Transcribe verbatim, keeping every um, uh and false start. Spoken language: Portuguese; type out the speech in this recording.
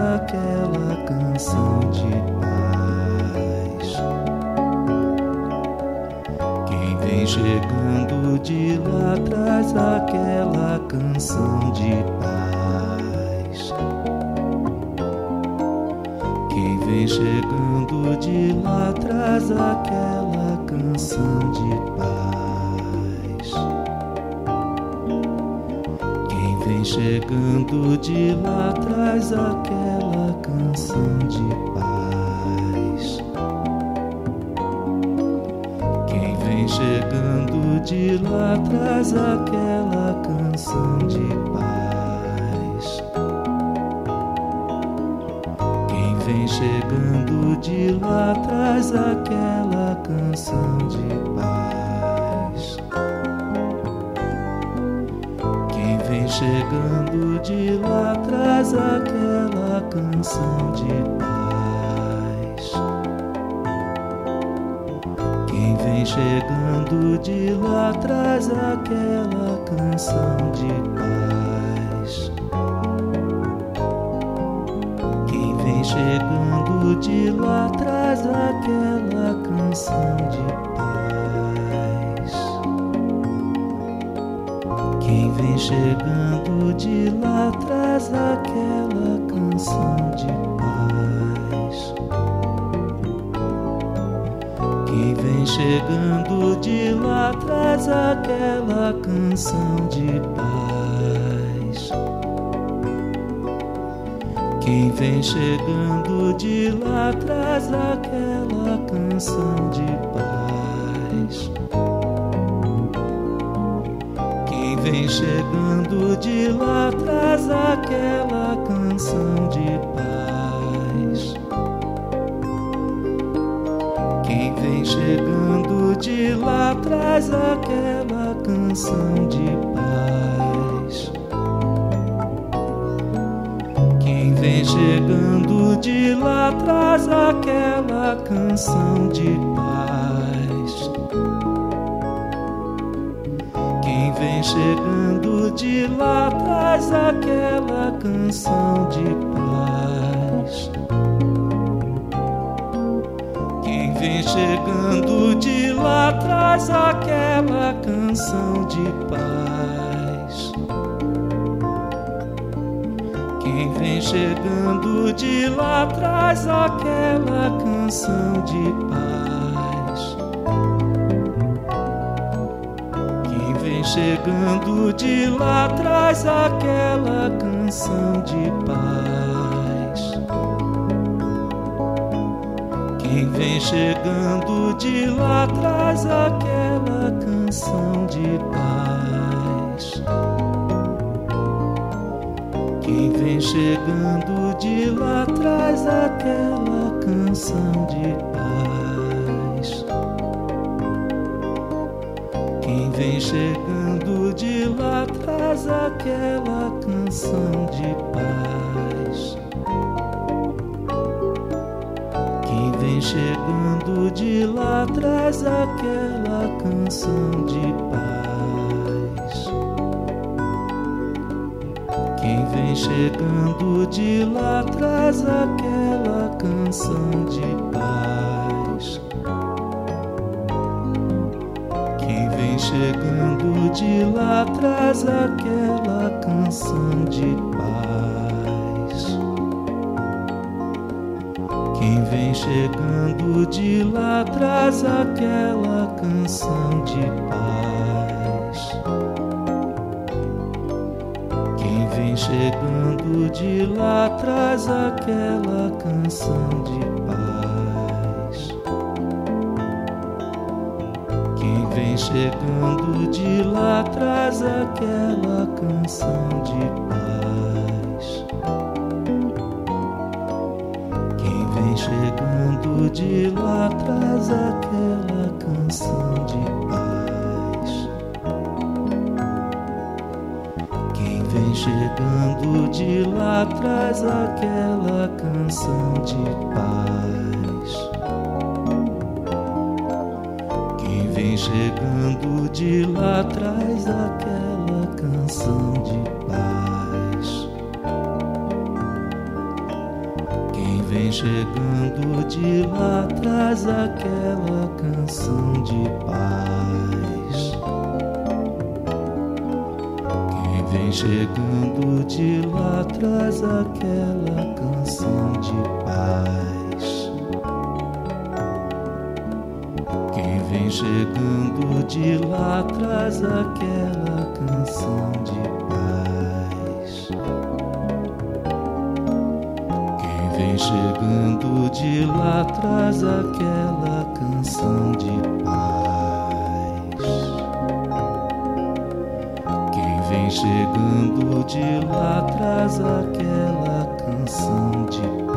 aquela canção de paz. Quem vem chegando de lá traz aquela canção de paz. Quem vem chegando de lá traz aquela canção de paz. Quem vem chegando de lá traz aquela canção de paz. Quem vem chegando de lá traz aquela canção de paz. Quem vem chegando de lá traz aquela canção de paz. Quem vem chegando de lá traz aquela canção de paz. Quem vem chegando de lá traz aquela canção de paz. Quem vem chegando de lá traz aquela canção de paz. Quem vem chegando de lá traz aquela canção de paz. Quem vem chegando de lá traz aquela canção de paz. Quem vem chegando de lá traz aquela canção de paz. Quem vem chegando de lá traz aquela canção de paz. Quem vem chegando de lá traz aquela canção de paz. Quem vem chegando de lá traz aquela canção de paz. Quem vem chegando de lá traz aquela canção de paz. Quem vem chegando de lá traz aquela canção de paz. Quem vem chegando de lá traz aquela canção de paz. Quem vem chegando de lá traz aquela canção de paz. Quem vem chegando de lá traz aquela canção de paz. Quem vem chegando de lá traz aquela canção de paz. Quem vem chegando de lá traz aquela canção de paz. Quem vem chegando de lá traz aquela canção de paz. Quem vem chegando de lá traz aquela canção de paz. Quem vem chegando de lá traz aquela canção de paz. Quem vem chegando de lá traz aquela canção de paz. Quem vem chegando de lá traz aquela canção de paz. Quem vem chegando de lá traz aquela canção de paz. Quem vem chegando de lá traz aquela canção de paz. Quem vem chegando de lá traz aquela canção de paz. Quem vem chegando de lá traz aquela canção de paz. vem chegando de lá atrás aquela canção de paz. Quem vem chegando de lá atrás aquela canção de paz. Quem vem chegando de lá atrás aquela canção de paz. Vem chegando de lá atrás aquela canção de paz. Quem vem chegando de lá atrás aquela canção de paz.